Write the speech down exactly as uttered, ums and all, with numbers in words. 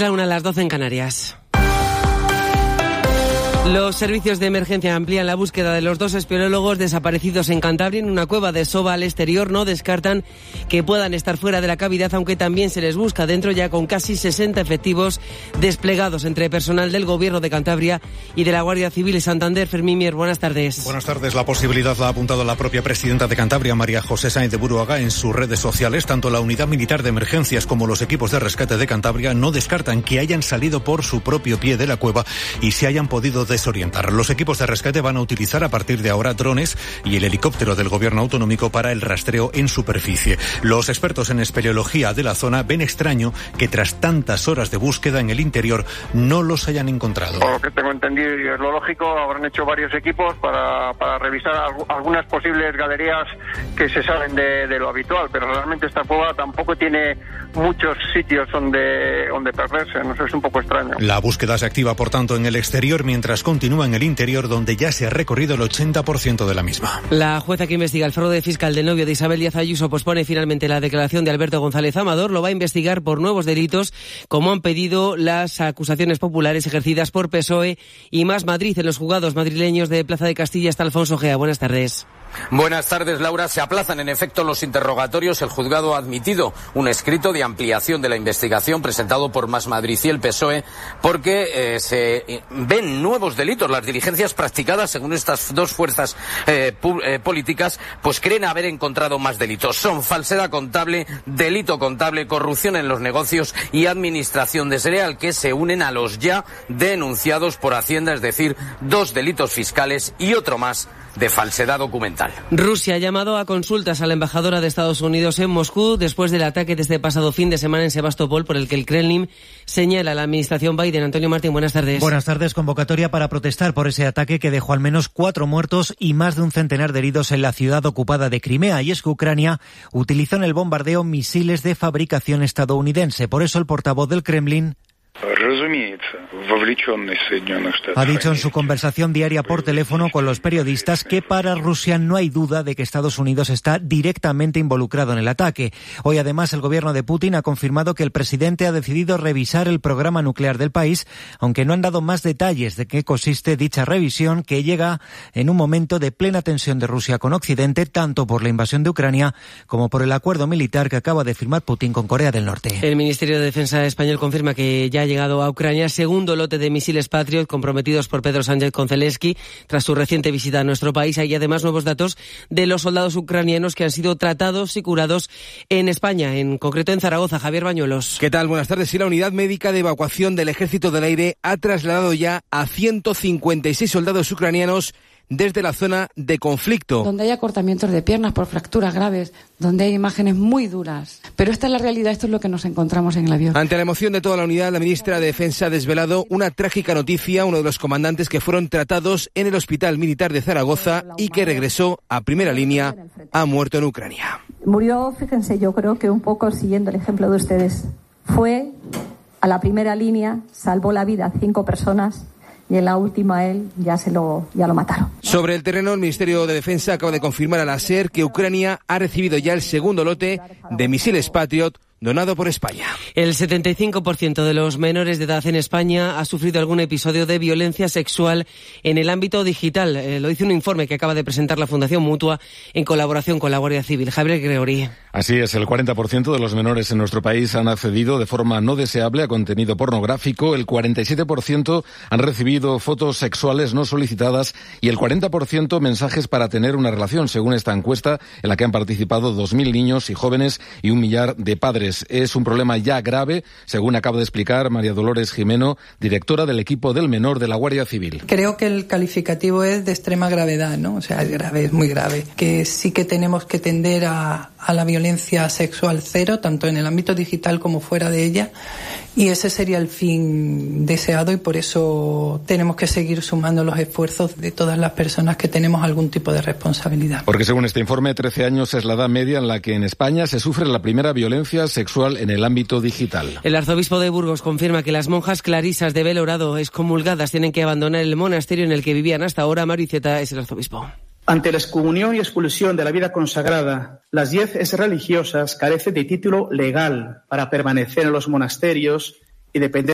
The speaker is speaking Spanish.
la una, a las doce en Canarias. Los servicios de emergencia amplían la búsqueda de los dos espeleólogos desaparecidos en Cantabria en una cueva de Soba al exterior. No descartan que puedan estar fuera de la cavidad, aunque también se les busca dentro, ya con casi sesenta efectivos desplegados entre personal del Gobierno de Cantabria y de la Guardia Civil y Santander. Fermín Mier, buenas tardes. Buenas tardes. La posibilidad la ha apuntado la propia presidenta de Cantabria, María José Sáenz de Buruaga, en sus redes sociales. Tanto la Unidad Militar de Emergencias como los equipos de rescate de Cantabria no descartan que hayan salido por su propio pie de la cueva y se hayan podido desorientar. Los equipos de rescate van a utilizar a partir de ahora drones y el helicóptero del Gobierno autonómico para el rastreo en superficie. Los expertos en espeleología de la zona ven extraño que tras tantas horas de búsqueda en el interior no los hayan encontrado. Por lo que tengo entendido, y es lo lógico, habrán hecho varios equipos para, para revisar algunas posibles galerías que se salen de, de lo habitual, pero realmente esta cueva tampoco tiene muchos sitios donde, donde perderse. No sé, es un poco extraño. La búsqueda se activa, por tanto, en el exterior, mientras continúa en el interior, donde ya se ha recorrido el ochenta por ciento de la misma. La jueza que investiga el fraude fiscal del novio de Isabel Díaz Ayuso pospone finalmente la declaración de Alberto González Amador. Lo va a investigar por nuevos delitos, como han pedido las acusaciones populares ejercidas por P S O E y Más Madrid. En los juzgados madrileños de Plaza de Castilla está Alfonso Gea. Buenas tardes. Buenas tardes, Laura. Se aplazan en efecto los interrogatorios. El juzgado ha admitido un escrito de ampliación de la investigación presentado por Más Madrid y el P S O E porque eh, se ven nuevos delitos. Las diligencias practicadas según estas dos fuerzas eh, eh, políticas pues creen haber encontrado más delitos. Son falsedad contable, delito contable, corrupción en los negocios y administración desleal, que se unen a los ya denunciados por Hacienda, es decir, dos delitos fiscales y otro más de falsedad documental. Rusia ha llamado a consultas a la embajadora de Estados Unidos en Moscú después del ataque de este pasado fin de semana en Sebastopol, por el que el Kremlin señala a la administración Biden. Antonio Martín, buenas tardes. Buenas tardes. Convocatoria para protestar por ese ataque que dejó al menos cuatro muertos y más de un centenar de heridos en la ciudad ocupada de Crimea. Y es que Ucrania utilizó en el bombardeo misiles de fabricación estadounidense. Por eso el portavoz del Kremlin ha dicho en su conversación diaria por teléfono con los periodistas que para Rusia no hay duda de que Estados Unidos está directamente involucrado en el ataque. Hoy, además, el gobierno de Putin ha confirmado que el presidente ha decidido revisar el programa nuclear del país, aunque no han dado más detalles de qué consiste dicha revisión, que llega en un momento de plena tensión de Rusia con Occidente, tanto por la invasión de Ucrania como por el acuerdo militar que acaba de firmar Putin con Corea del Norte. El Ministerio de Defensa español confirma que ya ha llegado a Ucrania segundo lote de misiles Patriot comprometidos por Pedro Sánchez con Zelensky tras su reciente visita a nuestro país. Hay además nuevos datos de los soldados ucranianos que han sido tratados y curados en España, en concreto en Zaragoza. Javier Bañuelos. ¿Qué tal? Buenas tardes. Sí, la unidad médica de evacuación del Ejército del Aire ha trasladado ya a ciento cincuenta y seis soldados ucranianos desde la zona de conflicto. Donde hay acortamientos de piernas por fracturas graves, donde hay imágenes muy duras. Pero esta es la realidad, esto es lo que nos encontramos en el avión. Ante la emoción de toda la unidad, la ministra de Defensa ha desvelado una trágica noticia. Uno de los comandantes que fueron tratados en el Hospital Militar de Zaragoza y que regresó a primera línea ha muerto en Ucrania. Murió, fíjense, yo creo que un poco siguiendo el ejemplo de ustedes. Fue a la primera línea, salvó la vida a cinco personas. Y en la última él ya se lo ya lo mataron. Sobre el terreno, el Ministerio de Defensa acaba de confirmar a la SER que Ucrania ha recibido ya el segundo lote de misiles Patriot donado por España. El setenta y cinco por ciento de los menores de edad en España ha sufrido algún episodio de violencia sexual en el ámbito digital. Eh, lo dice un informe que acaba de presentar la Fundación Mutua en colaboración con la Guardia Civil. Javier Gregory. Así es, el cuarenta por ciento de los menores en nuestro país han accedido de forma no deseable a contenido pornográfico, el cuarenta y siete por ciento han recibido fotos sexuales no solicitadas y el cuarenta por ciento mensajes para tener una relación, según esta encuesta en la que han participado dos mil niños y jóvenes y un millar de padres. Es un problema ya grave, según acaba de explicar María Dolores Jimeno, directora del equipo del menor de la Guardia Civil. Creo que el calificativo es de extrema gravedad, ¿no? O sea, es grave, es muy grave. Que sí que tenemos que tender a, a la violencia sexual cero, tanto en el ámbito digital como fuera de ella, y ese sería el fin deseado y por eso tenemos que seguir sumando los esfuerzos de todas las personas que tenemos algún tipo de responsabilidad. Porque según este informe, trece años es la edad media en la que en España se sufre la primera violencia sexual en el ámbito digital. El arzobispo de Burgos confirma que las monjas clarisas de Belorado excomulgadas tienen que abandonar el monasterio en el que vivían hasta ahora. Mario Iceta es el arzobispo. Ante la excomunión y expulsión de la vida consagrada, las diez religiosas carecen de título legal para permanecer en los monasterios y depender